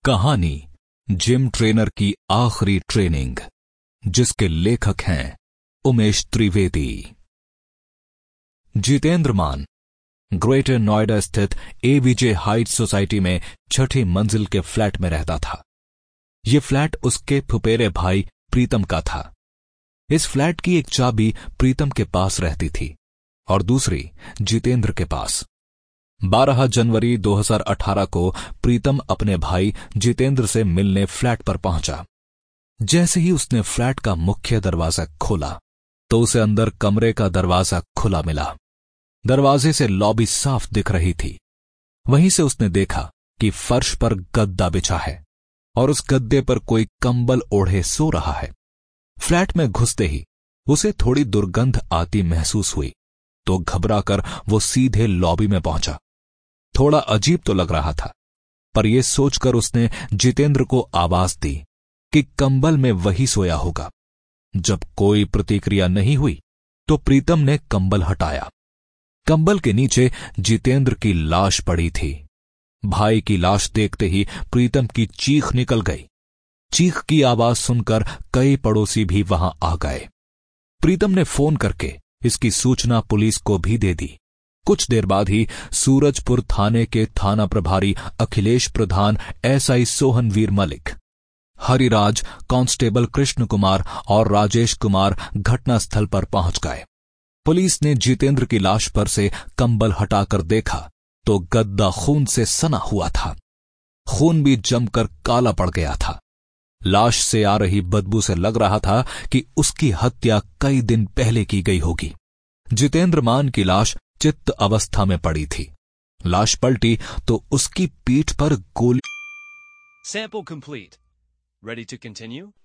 कहानी gym trainer की आखिरी ट्रेनिंग, जिसके लेखक हैं उमेश त्रिवेदी। जितेंद्र मान ग्रेटर नोएडा स्थित एबीजे हाइट्स सोसाइटी में 6ठी मंजिल के फ्लैट में रहता था। यह फ्लैट उसके फुफेरे भाई प्रीतम का था। इस फ्लैट की एक चाबी प्रीतम के पास रहती थी और दूसरी जितेंद्र के पास। 12 जनवरी 2018 को प्रीतम अपने भाई जितेंद्र से मिलने फ्लैट पर पहुंचा। जैसे ही उसने फ्लैट का मुख्य दरवाजा खोला तो उसे अंदर कमरे का दरवाजा खुला मिला। दरवाजे से लॉबी साफ दिख रही थी। वहीं से उसने देखा कि फर्श पर गद्दा बिछा है और उस गद्दे पर कोई कंबल ओढ़े सो रहा है। फ्लैट में घुसते ही उसे थोड़ी दुर्गंध आती महसूस हुई तो घबराकर वो सीधे लॉबी में पहुंचा। थोड़ा अजीब तो लग रहा था, पर यह सोचकर उसने जितेंद्र को आवाज दी कि कंबल में वही सोया होगा। जब कोई प्रतिक्रिया नहीं हुई तो प्रीतम ने कंबल हटाया। कंबल के नीचे जितेंद्र की लाश पड़ी थी। भाई की लाश देखते ही प्रीतम की चीख निकल गई। चीख की आवाज सुनकर कई पड़ोसी भी वहां आ गए। प्रीतम ने फोन करके इसकी सूचना पुलिस को भी दे दी। कुछ देर बाद ही सूरजपुर थाने के थाना प्रभारी अखिलेश प्रधान, एसआई सोहनवीर मलिक, हरिराज, कांस्टेबल कृष्ण कुमार और राजेश कुमार घटनास्थल पर पहुंच गए। पुलिस ने जितेंद्र की लाश पर से कंबल हटाकर देखा तो गद्दा खून से सना हुआ था। खून भी जमकर काला पड़ गया था। लाश से आ रही बदबू से लग रहा था कि उसकी हत्या कई दिन पहले की गई होगी। जितेंद्र मान की लाश चित्त अवस्था में पड़ी थी। लाश पलटी तो उसकी पीठ पर गोली। Sample complete. Ready to continue?